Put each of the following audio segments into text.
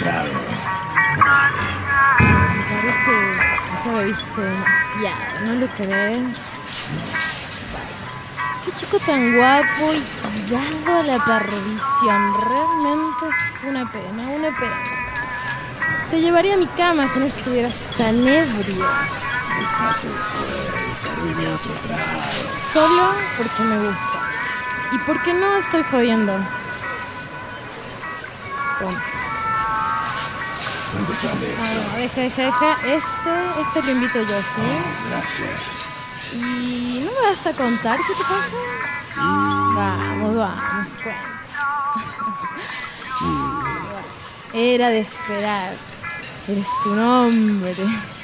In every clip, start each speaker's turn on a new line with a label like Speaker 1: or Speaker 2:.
Speaker 1: trago.
Speaker 2: Me parece que ya bebiste demasiado, ¿no lo crees? Qué chico tan guapo y tirado a la perdición. Realmente es una pena, una pena. Te llevaría a mi cama si no estuvieras tan ebrio.
Speaker 1: Déjate joder y servime otro trago.
Speaker 2: Solo porque me gustas. Y porque no estoy jodiendo. Toma.
Speaker 1: ¿Cuánto sale esto?
Speaker 2: Deja. Este lo invito yo, ¿sí?
Speaker 1: Gracias.
Speaker 2: ¿Y no me vas a contar qué te pasa? Vamos, cuenta. Era de esperar. Eres un hombre.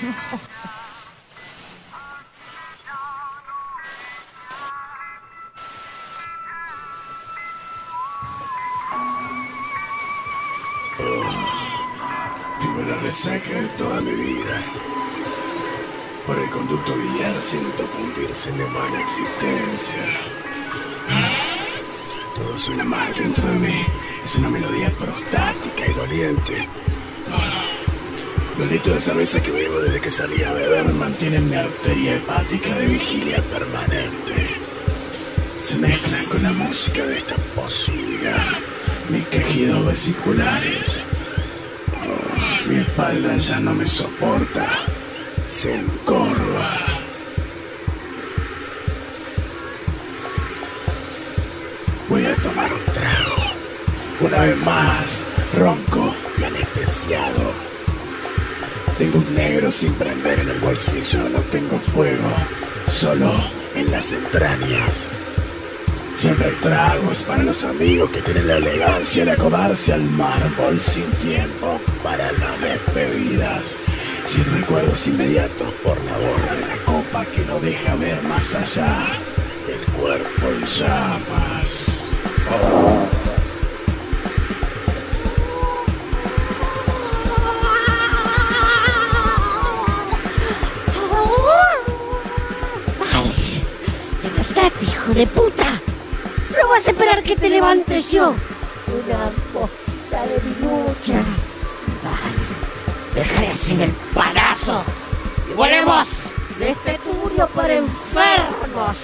Speaker 1: Tengo la resaca de toda mi vida. Por el conducto biliar siento fundirse en mi humana existencia. Todo suena mal dentro de mí. Es una melodía prostática y doliente. Los litros de cerveza que bebo desde que salí a beber mantienen mi arteria hepática de vigilia permanente. Se mezclan con la música de esta posilga mis quejidos vesiculares. Mi espalda ya no me soporta. Se encorva. Voy a tomar un trago. Una vez más, ronco y anestesiado. Tengo un negro sin prender en el bolsillo. No tengo fuego, solo en las entrañas. Siempre hay tragos para los amigos que tienen la elegancia de acodarse al mármol sin tiempo para las despedidas. Sin recuerdos inmediatos por la borra de la copa que no deja ver más allá del cuerpo en llamas.
Speaker 3: Ay, levantate, hijo de puta. No vas a esperar que te levantes yo. Una bosta de mi lucha. Deja de hacer el palazo y volvemos de este turio para enfermos.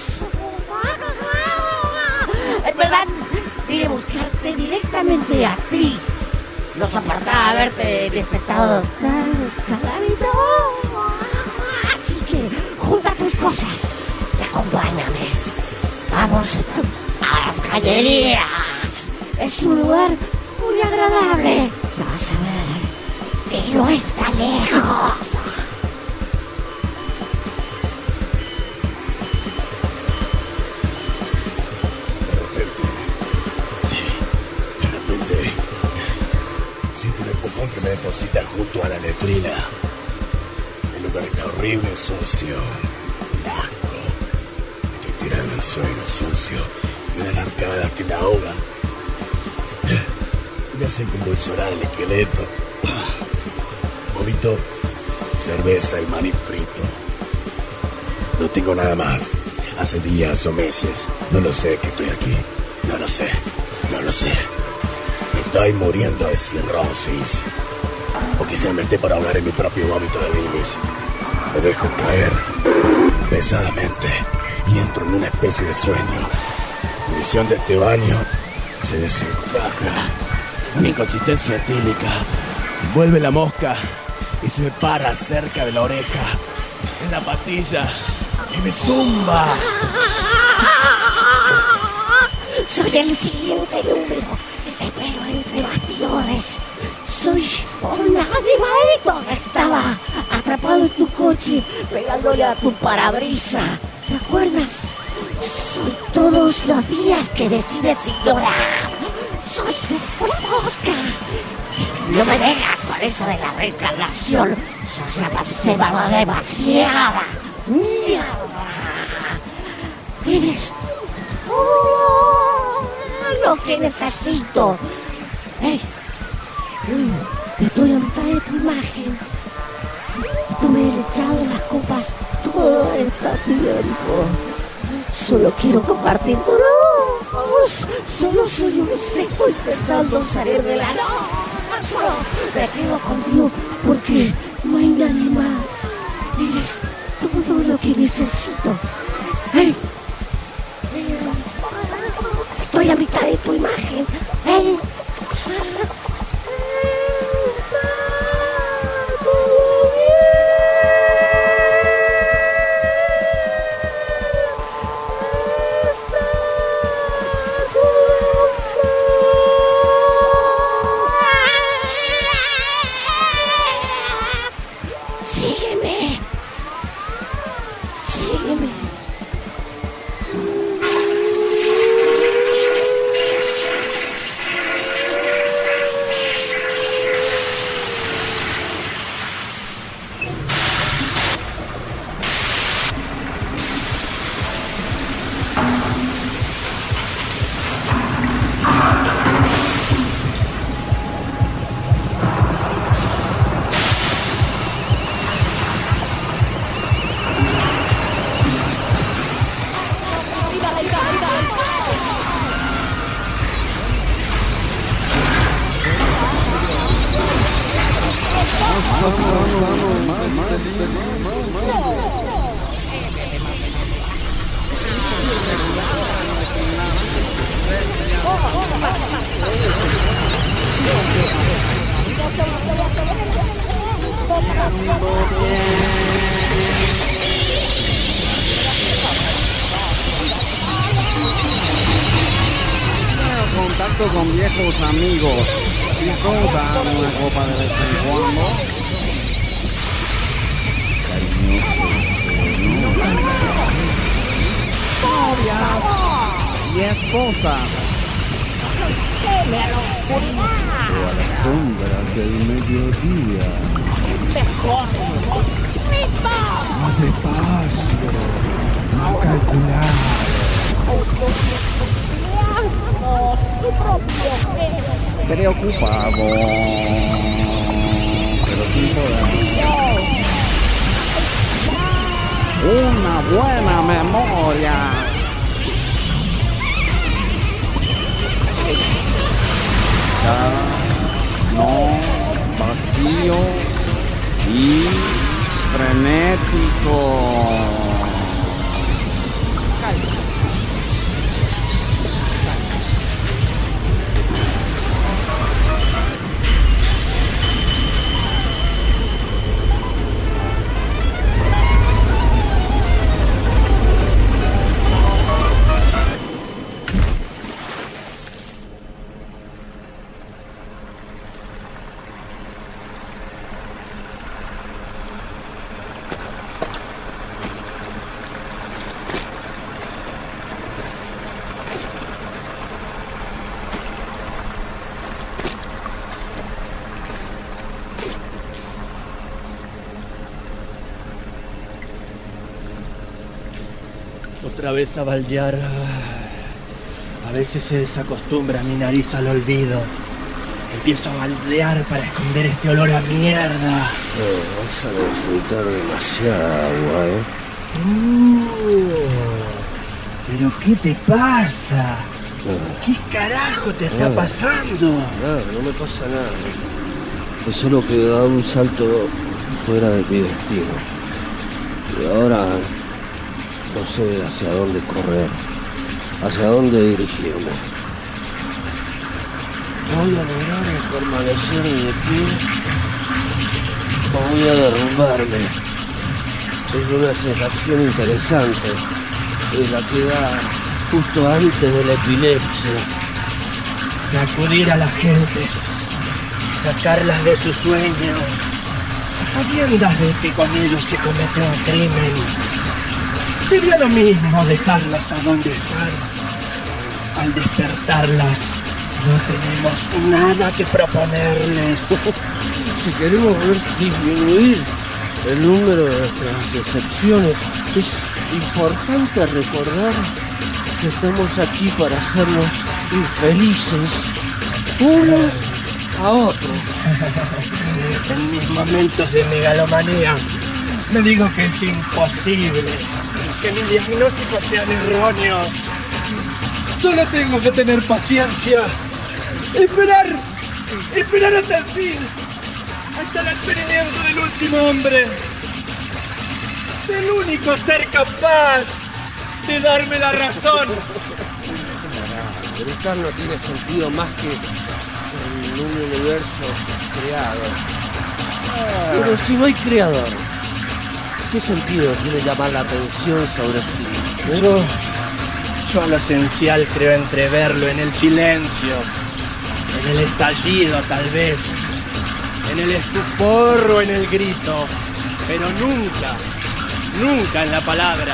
Speaker 3: En verdad, vine a buscarte directamente a ti. No soportaba verte despertado tan cadáver. Así que junta tus cosas y acompáñame. Vamos a las cañerías. Es un lugar muy agradable. Vas a ver. Y no está lejos.
Speaker 1: De repente, siento un empujón que me deposita junto a la letrina. El lugar está horrible, sucio. Asco. Estoy tirando el suelo sucio y unas arcadas que me ahogan. Me hacen convulsionar el esqueleto. Vomito, cerveza y maní frito. No tengo nada más. Hace días o meses. No lo sé que estoy aquí. No lo sé. Me estoy muriendo de cirrosis. O quizás me esté por ahogar en mi propio vómito de bilis. Me dejo caer pesadamente y entro en una especie de sueño. Mi visión de este baño se desencaja. Mi consistencia etílica vuelve la mosca y se me para cerca de la oreja, en la patilla, y me zumba.
Speaker 3: Soy el siguiente número. Espero entre bastidores. Soy un animalito que estaba atrapado en tu coche, pegándole a tu parabrisa. ¿Te acuerdas? Soy todos los días que decides ignorar. Soy una mosca. No me dejas con eso de la reencarnación. Sos avancada demasiada. ¡Mierda! Eres lo que necesito. Hey. Estoy ante de tu imagen. Tú me has echado las copas todo este tiempo. Solo quiero compartir tu luz. Solo soy un insecto intentando salir de la noche. paso. Me quedo contigo porque no hay nadie más. Eres todo lo que necesito. ¡Hey! Estoy a mitad de tu imagen. ¡Hey! Sígueme. Sígueme.
Speaker 4: Contacto con viejos amigos. Disfrutan una copa de vez en cuando. Novias y esposas.
Speaker 5: A la sombra del mediodía.
Speaker 1: Más despacio, más calculado.
Speaker 4: Preocupado, pero sin poder. Una buena memoria. No, vacío y frenético.
Speaker 6: Otra vez a baldear. A veces se desacostumbra mi nariz al olvido. Empiezo a baldear para esconder este olor a mierda.
Speaker 5: Vas a disfrutar demasiada agua,
Speaker 6: ¿Pero qué te pasa? ¿Qué carajo te está pasando?
Speaker 5: Nada, no me pasa nada. Es solo que he dado un salto fuera de mi destino. Y ahora no sé hacia dónde correr, hacia dónde dirigirme. ¿Voy a lograr permanecer de pie o voy a derrumbarme? Es una sensación interesante, la que da justo antes de la epilepsia.
Speaker 6: Sacudir a las gentes, sacarlas de su sueño, a sabiendas de que con ellos se comete un crimen. Sería lo mismo dejarlas a donde están. Al despertarlas, no tenemos nada que proponerles.
Speaker 5: Si queremos disminuir el número de nuestras decepciones, es importante recordar que estamos aquí para hacernos infelices unos a otros.
Speaker 6: En mis momentos de megalomanía, me digo que es imposible que mis diagnósticos sean erróneos. Solo tengo que tener paciencia, esperar Esperar hasta el fin. Hasta el advenimiento del último hombre. Del único ser capaz de darme la razón.
Speaker 5: Gritar no tiene sentido más que en un universo creado. Pero si no hay creador, ¿qué sentido tiene llamar la atención sobre sí?
Speaker 6: Yo a lo esencial creo entreverlo en el silencio, en el estallido tal vez, en el estupor o en el grito, pero nunca en la palabra.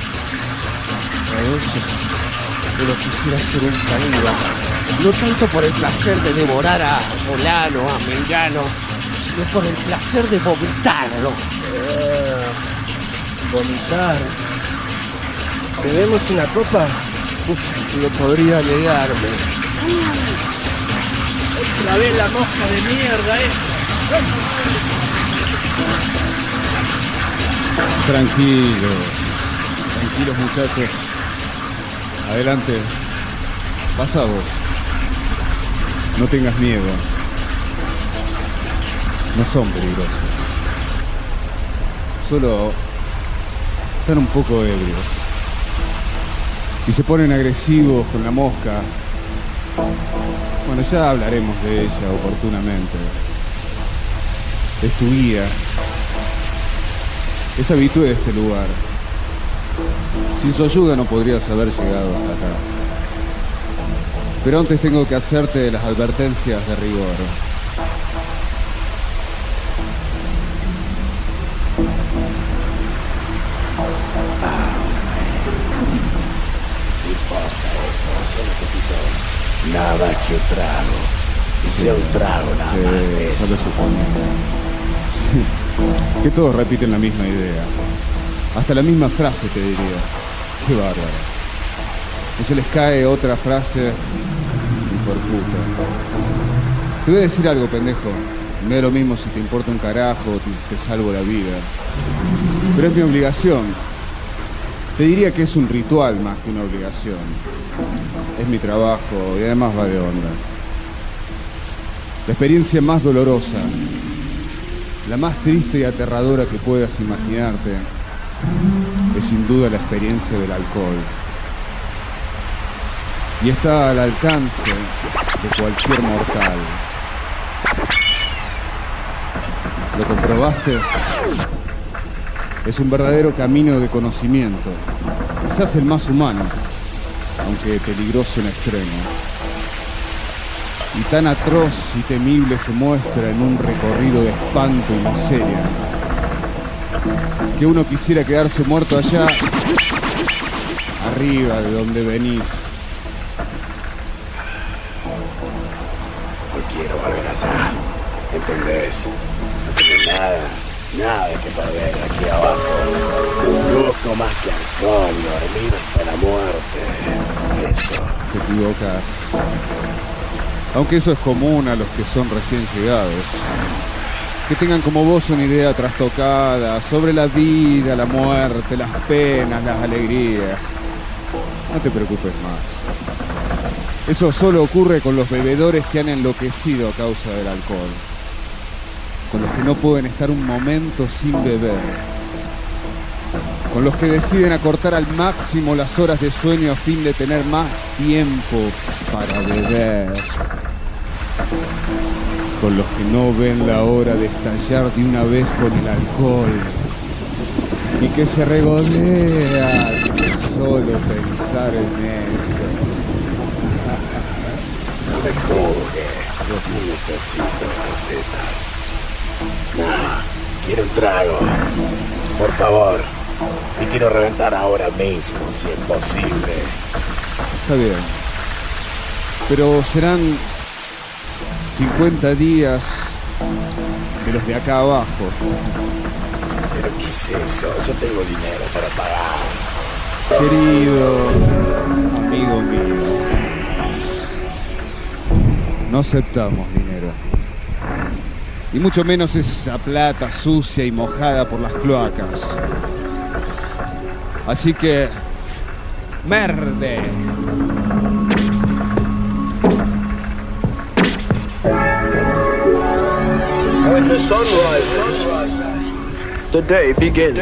Speaker 5: A veces uno quisiera ser un caníbal, no tanto por el placer de devorar a fulano, a mengano, sino por el placer de vomitarlo.
Speaker 6: Vomitar. ¿Bebemos una copa?
Speaker 5: No podría negarme.
Speaker 6: Otra vez la mosca de mierda,
Speaker 7: Tranquilos muchachos. Adelante. Pasa vos. No tengas miedo. No son peligrosos. Solo están un poco ebrios. Y se ponen agresivos con la mosca. Bueno, ya hablaremos de ella oportunamente. Es tu guía. Es habitué de este lugar. Sin su ayuda no podrías haber llegado hasta acá. Pero antes tengo que hacerte las advertencias de rigor.
Speaker 1: Yo necesito nada más que un trago. Y sea un trago nada más de eso.
Speaker 7: Sí. Que todos repiten la misma idea. Hasta la misma frase te diría. Qué bárbaro. No se les cae otra frase. Hijo de puta. Te voy a decir algo, pendejo. Me da lo mismo si te importa un carajo o te salvo la vida. Pero es mi obligación. Te diría que es un ritual más que una obligación. Es mi trabajo y además va de onda. La experiencia más dolorosa, la más triste y aterradora que puedas imaginarte, es sin duda la experiencia del alcohol. Y está al alcance de cualquier mortal. ¿Lo comprobaste? Es un verdadero camino de conocimiento, quizás el más humano, aunque peligroso en extremo. Y tan atroz y temible se muestra en un recorrido de espanto y miseria, que uno quisiera quedarse muerto allá, arriba de donde venís.
Speaker 1: No quiero volver allá, ¿entendés? No tengo nada que perder aquí abajo. No busco más que alcohol y dormir hasta la muerte. Eso.
Speaker 7: Te equivocas. Aunque eso es común a los que son recién llegados. Que tengan como vos una idea trastocada sobre la vida, la muerte, las penas, las alegrías. No te preocupes más. Eso solo ocurre con los bebedores que han enloquecido a causa del alcohol. Con los que no pueden estar un momento sin beber. Con los que deciden acortar al máximo las horas de sueño a fin de tener más tiempo para beber. Con los que no ven la hora de estallar de una vez con el alcohol. Y que se regodean de solo pensar en eso.
Speaker 1: No me juzgues, no necesito recetas. Nada, quiero un trago, por favor. Y quiero reventar ahora mismo, si es posible.
Speaker 7: Está bien. Pero serán 50 días de los de acá abajo.
Speaker 1: ¿Pero qué es eso? Yo tengo dinero para pagar.
Speaker 7: Querido amigo mío, no aceptamos dinero. Y mucho menos esa plata sucia y mojada por las cloacas. Así que... ¡merde!
Speaker 8: sun rises, the day begins.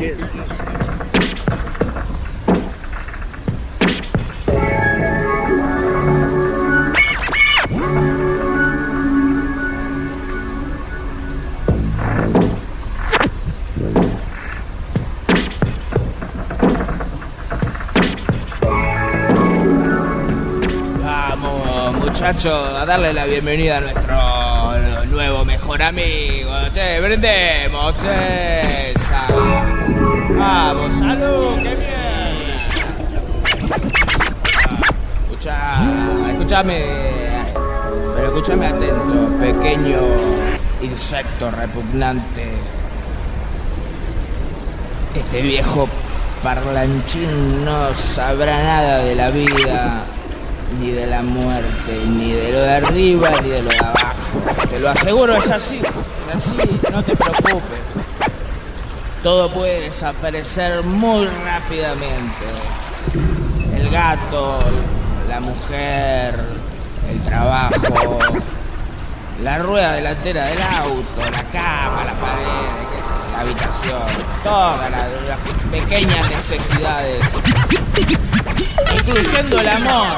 Speaker 9: Muchachos, a darle la bienvenida a nuestro nuevo mejor amigo. Che, brindemos esa. Vamos, salud, qué bien. Escúchame atento, pequeño insecto repugnante. Este viejo parlanchín no sabrá nada de la vida, ni de la muerte, ni de lo de arriba, ni de lo de abajo. Te lo aseguro, es así, no te preocupes. Todo puede desaparecer muy rápidamente. El gato, la mujer, el trabajo, la rueda delantera del auto, la cama, la pared, qué sé, la habitación, todas las pequeñas necesidades, incluyendo el amor.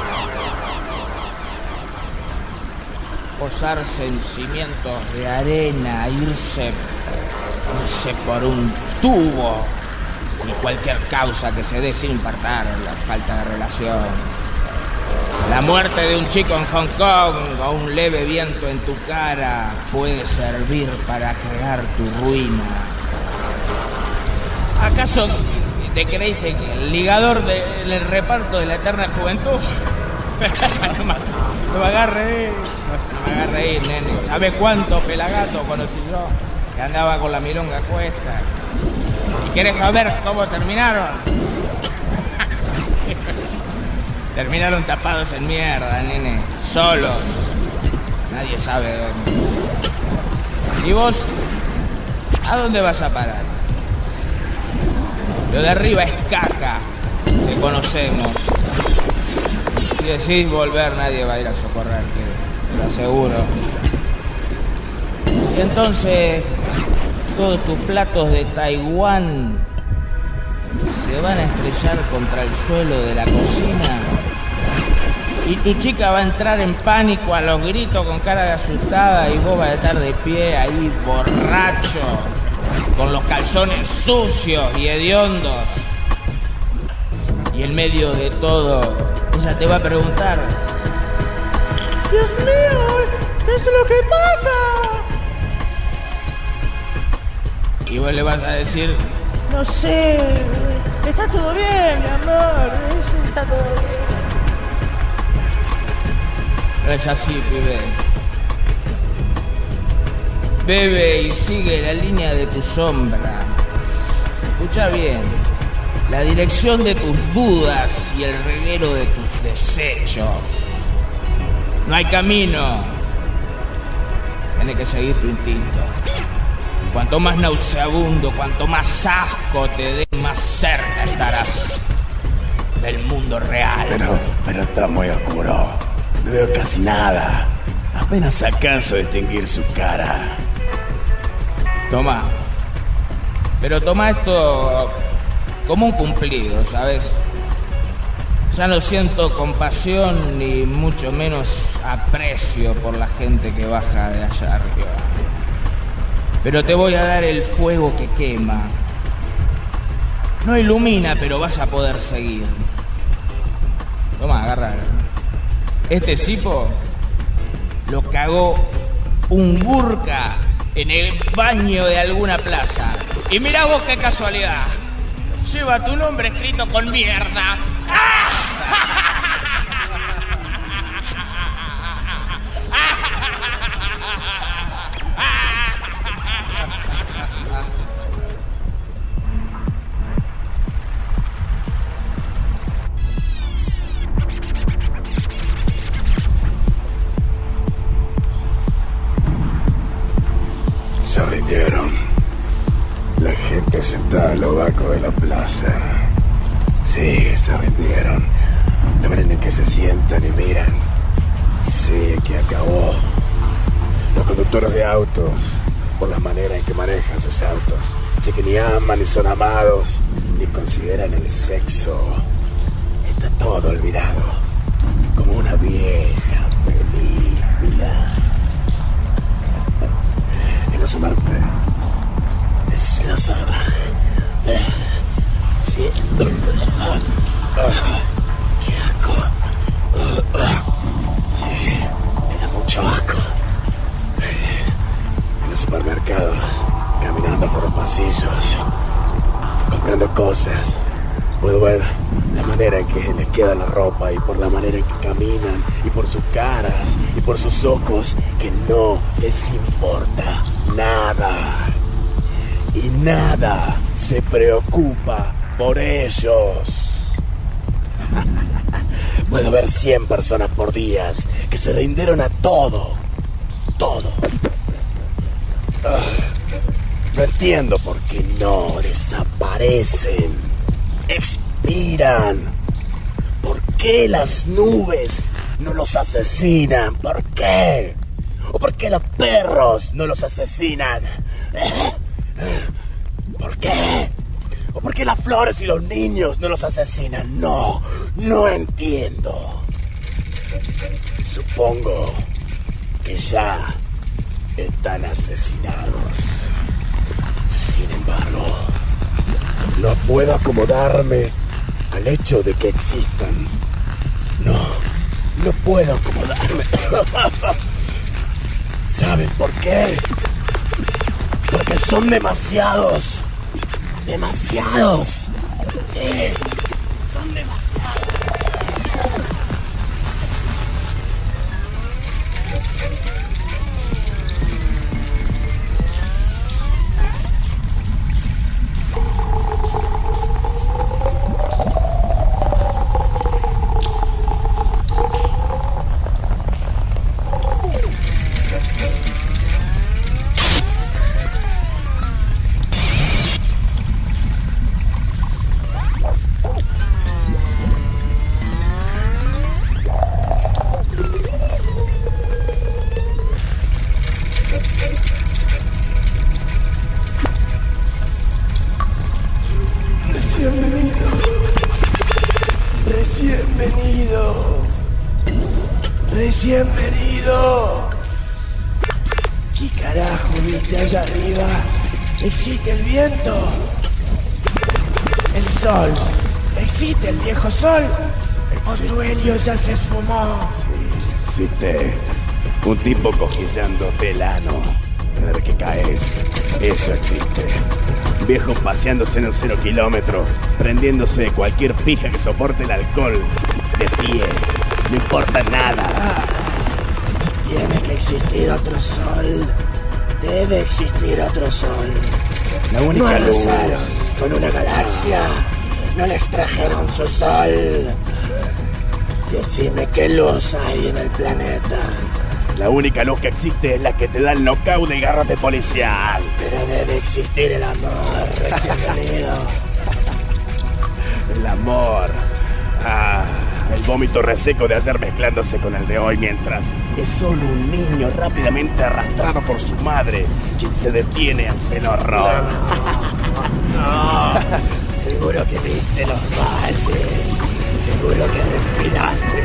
Speaker 9: Posarse en cimientos de arena, irse por un tubo y cualquier causa que se dé sin importar la falta de relación. La muerte de un chico en Hong Kong o un leve viento en tu cara puede servir para crear tu ruina. ¿Acaso te creíste que el ligador del reparto de la eterna juventud? No me agarre ahí, nene. ¿Sabes cuántos pelagatos conocí yo? Que andaba con la milonga a cuesta. ¿Y querés saber cómo terminaron? Terminaron tapados en mierda, nene. Solos. Nadie sabe dónde. ¿Y vos? ¿A dónde vas a parar? Lo de arriba es caca. Te conocemos. Si decís volver, nadie va a ir a socorrerte. Te lo aseguro. Y entonces, todos tus platos de Taiwán se van a estrellar contra el suelo de la cocina. Y tu chica va a entrar en pánico a los gritos con cara de asustada y vos vas a estar de pie ahí borracho, con los calzones sucios y hediondos. Y en medio de todo, ella te va a preguntar: Dios mío, ¿qué es lo que pasa? Y vos le vas a decir: no sé, está todo bien, mi amor, está todo bien. No es así, pibe. Bebe y sigue la línea de tu sombra. Escucha bien. La dirección de tus dudas y el reguero de tus desechos. No hay camino. Tienes que seguir tu instinto. Cuanto más nauseabundo, cuanto más asco te dé, más cerca estarás del mundo real.
Speaker 1: Pero está muy oscuro. No veo casi nada. Apenas alcanzo a distinguir su cara.
Speaker 9: Toma. Pero toma esto como un cumplido, ¿sabes? Ya no siento compasión ni mucho menos aprecio por la gente que baja de allá arriba. Pero te voy a dar el fuego que quema. No ilumina, pero vas a poder seguir. Toma, agarra. Este cipo lo cagó un burka en el baño de alguna plaza. Y mirá vos qué casualidad. Lleva tu nombre escrito con mierda.
Speaker 1: Se rindieron. La gente sentada a lo vaco de la plaza. Sí, se rindieron. La manera en que se sientan y miran. Sí, que acabó. Los conductores de autos, por la manera en que manejan sus autos, sé que ni aman ni son amados, ni consideran el sexo. Está todo olvidado, como una vieja película. Y no sumarme. Es la sala. Sí. Qué asco. Sí, me da mucho asco. En los supermercados, caminando por los pasillos, comprando cosas, puedo ver la manera en que les queda la ropa y por la manera en que caminan y por sus caras y por sus ojos que no les importa nada. Y nada se preocupa por ellos. Puedo ver 100 personas por día que se rindieron a todo. Todo. No entiendo por qué no desaparecen. Expiran. ¿Por qué las nubes no los asesinan? ¿Por qué? ¿O por qué los perros no los asesinan? ¿Por qué? ¿O por qué las flores y los niños no los asesinan? No entiendo. Supongo que ya están asesinados. Sin embargo, no puedo acomodarme al hecho de que existan. No puedo acomodarme. ¿Saben por qué? Porque son demasiados. Demasiados. Sí, son demasiados. Recién venido. ¿Qué carajo viste allá arriba? ¿Existe el viento? ¿El sol? ¿Existe el viejo sol? ¿O su helio ya se esfumó? Sí, existe un tipo cosquillándote el ano cada vez que caes. Eso existe. Un viejo paseándose en un 0 kilómetro, prendiéndose cualquier pija que soporte el alcohol de pie. No importa nada. Tiene que existir otro sol. Debe existir otro sol. La única luz. Con una galaxia. No le extrajeron su sol. Decime qué luz hay en el planeta. La única luz que existe es la que te da el knockout del garrote policial. Pero debe existir el amor, recién venido. El amor. El vómito reseco de ayer mezclándose con el de hoy mientras es solo un niño rápidamente arrastrado por su madre quien se detiene ante el horror. No. Seguro que viste los valles. Seguro que respiraste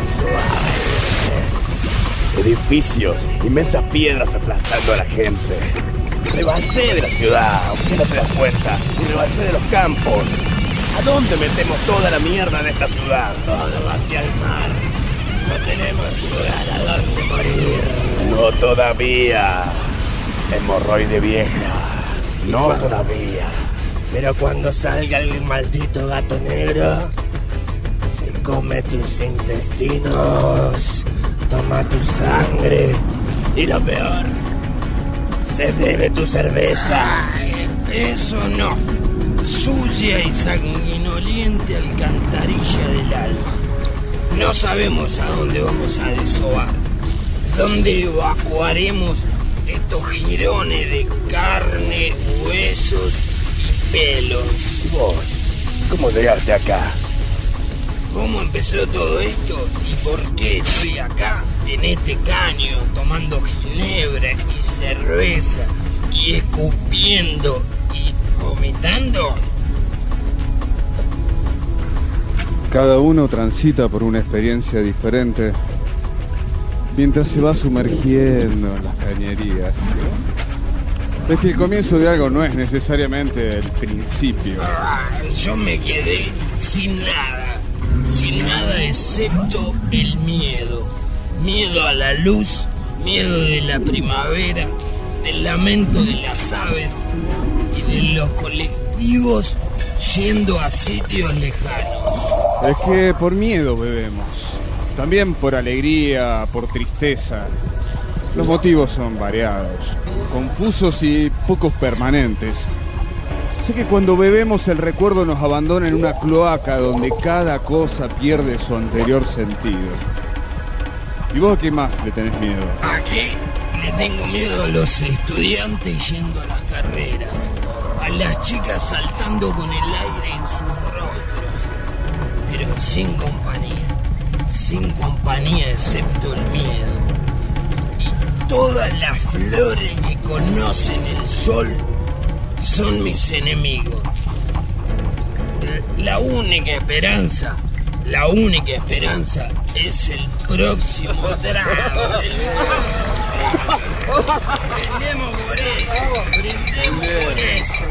Speaker 1: suave. Edificios, inmensas piedras aplastando a la gente. Rebalsé de la ciudad, ¿por qué no te das cuenta? Y rebalsé de los campos. ¿A dónde metemos toda la mierda de esta ciudad? Todo hacia el mar. No tenemos lugar a donde morir. No todavía. Hemorroide vieja. No todavía. Pero cuando salga el maldito gato negro, se come tus intestinos, toma tu sangre y lo peor, se bebe tu cerveza.
Speaker 10: Eso no. Sucia y sanguinoliente alcantarilla del alma. No sabemos a dónde vamos a desovar. ¿Dónde evacuaremos estos jirones de carne, huesos y pelos?
Speaker 1: ¿Vos cómo llegaste acá?
Speaker 10: cómo empezó todo esto y por qué estoy acá, en este caño, tomando ginebra y cerveza y escupiendo y vomitando.
Speaker 7: Cada uno transita por una experiencia diferente mientras se va sumergiendo en las cañerías. Es que el comienzo de algo no es necesariamente el principio.
Speaker 10: Yo me quedé sin nada excepto el miedo. Miedo a la luz, miedo de la primavera, del lamento de las aves y de los colectivos yendo a sitios lejanos.
Speaker 7: Es que por miedo bebemos, también por alegría, por tristeza. Los motivos son variados, confusos y pocos permanentes. Sé que cuando bebemos el recuerdo nos abandona en una cloaca donde cada cosa pierde su anterior sentido. ¿Y vos a qué más le tenés miedo?
Speaker 10: Aquí le tengo miedo a los estudiantes yendo a las carreras, a las chicas saltando con el aire en sus rostros, pero sin compañía excepto el miedo. Todas las flores que conocen el sol son mis enemigos. La única esperanza es el próximo trago. Brindemos por eso.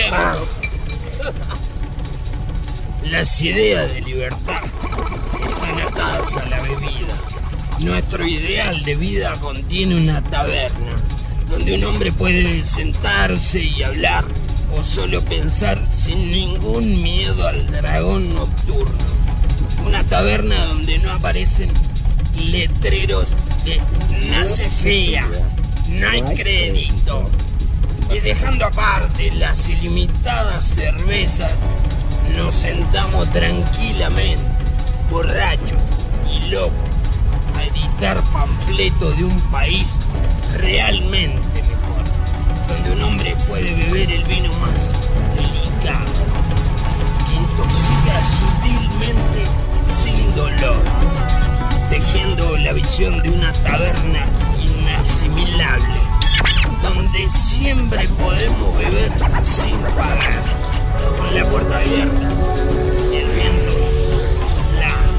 Speaker 10: Las ideas de libertad están atadas a la bebida. Nuestro ideal de vida contiene una taberna, donde un hombre puede sentarse y hablar o solo pensar sin ningún miedo al dragón nocturno. Una taberna donde no aparecen letreros de nace fea, no hay crédito. Y dejando aparte las ilimitadas cervezas, nos sentamos tranquilamente, borrachos y locos, a editar panfletos de un país realmente mejor, donde un hombre puede beber el vino más delicado, que intoxica sutilmente sin dolor, tejiendo la visión de una taberna inasimilable, donde siempre podemos beber sin pagar, con la puerta abierta, el viento soplando.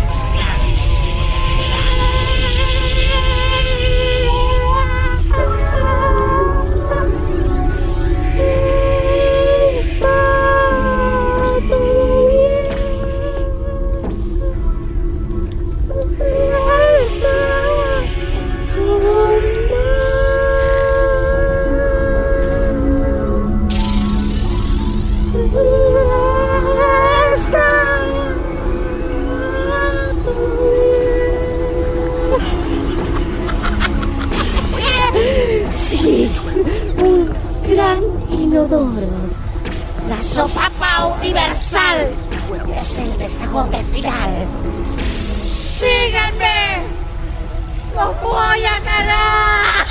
Speaker 3: Sí, un gran inodoro. La sopapa universal es el desahogue final. ¡Síganme! ¡Los voy a ganar!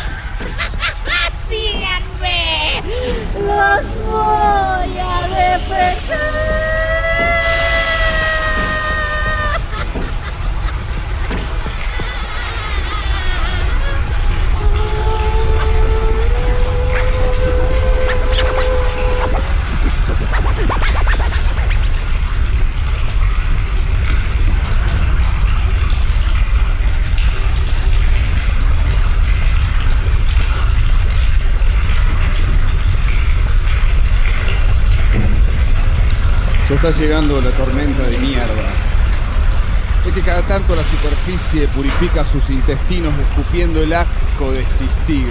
Speaker 3: ¡Síganme! ¡Los voy a defender!
Speaker 7: Ya está llegando la tormenta de mierda. Es que cada tanto la superficie purifica sus intestinos escupiendo el asco de existir.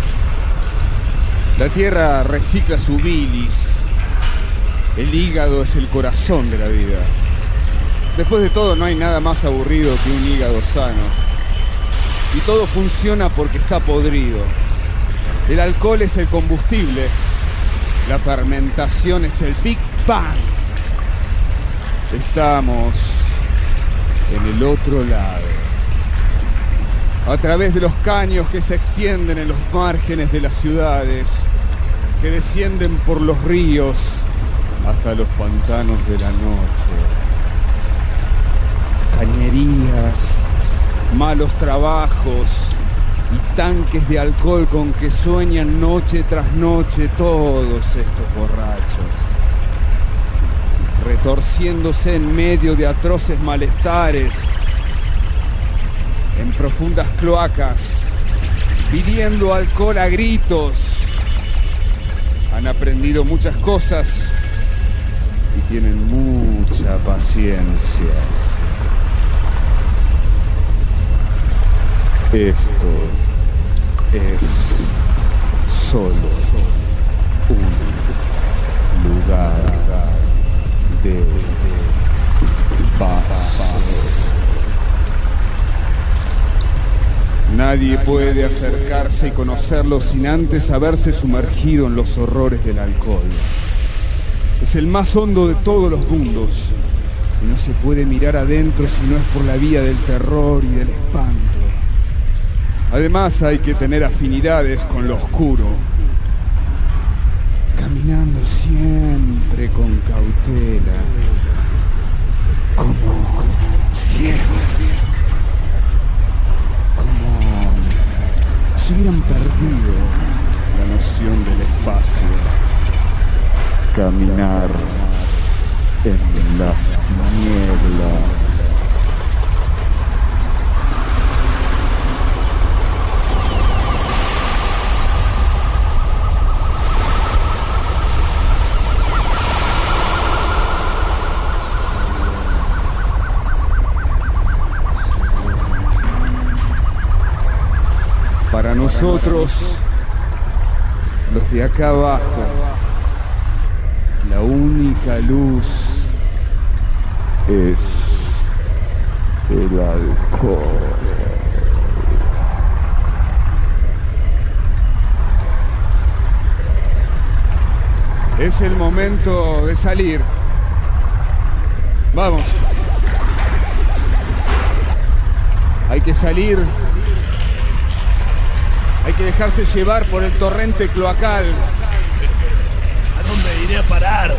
Speaker 7: La tierra recicla su bilis. El hígado es el corazón de la vida. Después de todo, no hay nada más aburrido que un hígado sano. Y todo funciona porque está podrido. El alcohol es el combustible. La fermentación es el Big Bang. Estamos en el otro lado. A través de los caños que se extienden en los márgenes de las ciudades, que descienden por los ríos hasta los pantanos de la noche. malos trabajos y tanques de alcohol con que sueñan noche tras noche todos estos borrachos, retorciéndose en medio de atroces malestares, en profundas cloacas, pidiendo alcohol a gritos. Han aprendido muchas cosas y tienen mucha paciencia. Esto es solo un lugar de paz. Nadie puede acercarse y conocerlo sin antes haberse sumergido en los horrores del alcohol. Es el más hondo de todos los mundos y no se puede mirar adentro si no es por la vía del terror y del espanto. Además hay que tener afinidades con lo oscuro, caminando siempre con cautela, como siempre, como si hubieran perdido la noción del espacio. Caminar en la niebla. Para nosotros, los de acá abajo, la única luz es el alcohol. Es el momento de salir. Vamos. Hay que salir. Hay que dejarse llevar por el torrente cloacal.
Speaker 10: ¿A dónde iré a parar?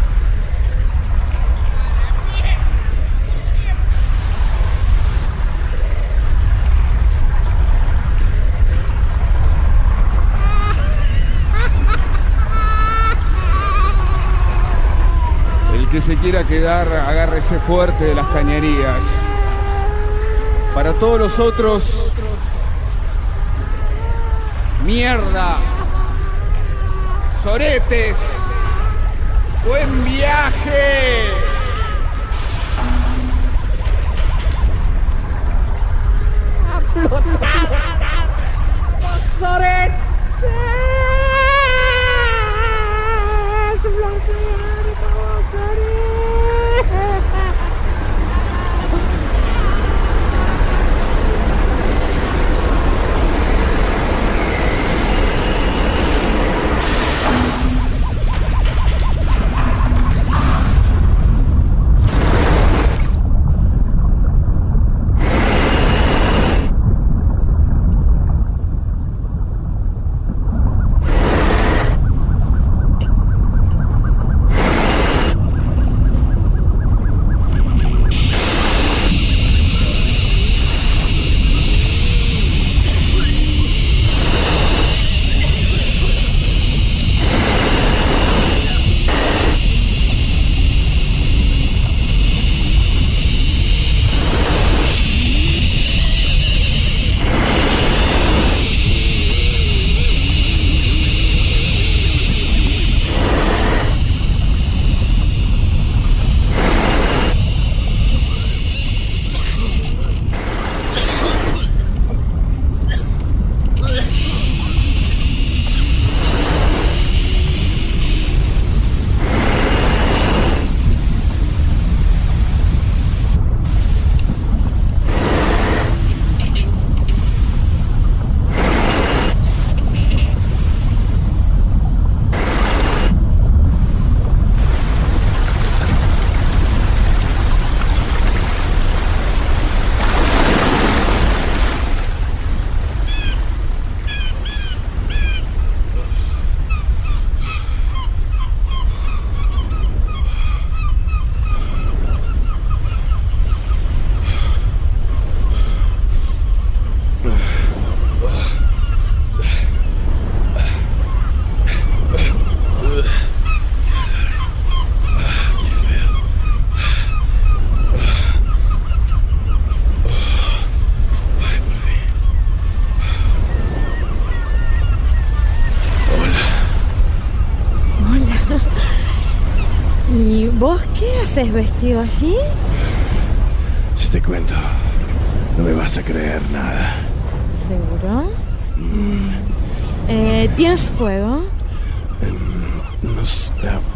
Speaker 7: El que se quiera quedar, agárrese fuerte de las cañerías. Para todos los otros, mierda, soretes, buen viaje.
Speaker 3: A flotar, los soretes, flotar, los soretes.
Speaker 2: haces vestido así?
Speaker 1: Si te cuento, no me vas a creer nada.
Speaker 2: ¿Seguro? ¿Tienes fuego?
Speaker 1: No sé.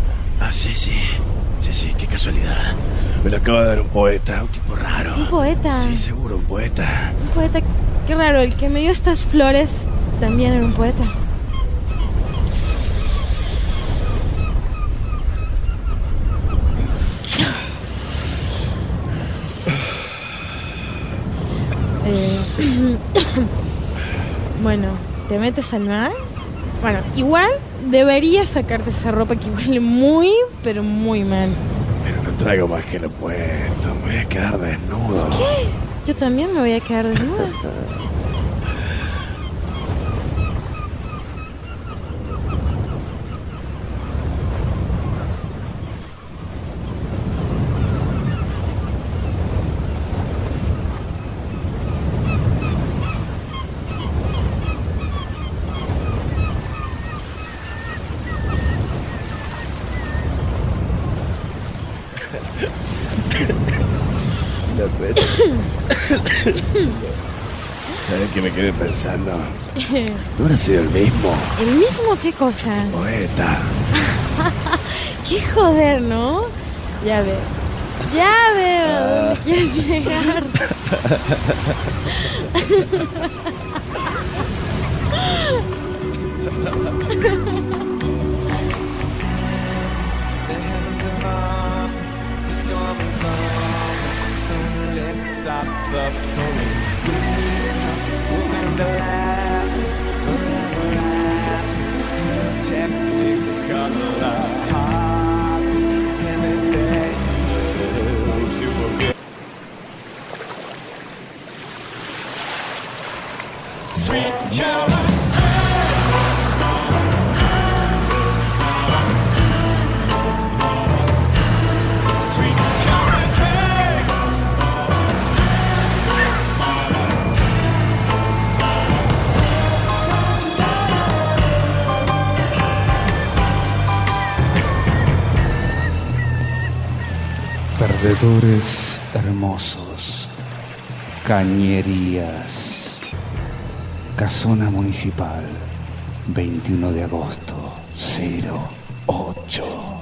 Speaker 1: Sí, qué casualidad. Me lo acaba de dar un poeta, un tipo raro.
Speaker 2: ¿Un poeta?
Speaker 1: Sí, seguro, un poeta.
Speaker 2: Un poeta, qué raro, el que me dio estas flores también era un poeta. Bueno, ¿te metes al mar? Bueno, igual deberías sacarte esa ropa que huele muy, pero muy mal.
Speaker 1: Pero no traigo más que lo puesto. Me voy a quedar desnudo.
Speaker 2: ¿Qué? Yo también me voy a quedar desnuda.
Speaker 1: ¿Sabes qué me quedé pensando? ¿Tú habrás sido el mismo?
Speaker 2: ¿El mismo qué cosa?
Speaker 1: Poeta.
Speaker 2: Qué joder, ¿no? Ya veo a dónde quieres llegar.
Speaker 7: Perdedores hermosos, cañerías, Casona Municipal, 21 de agosto, 08.